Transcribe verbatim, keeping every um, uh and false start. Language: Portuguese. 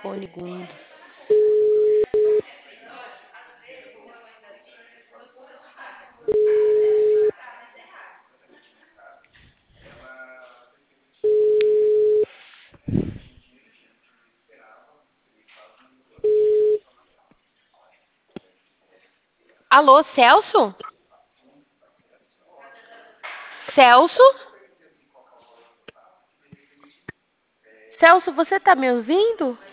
Poligundo. Alô, Celso? Celso? Celso, você tá me ouvindo?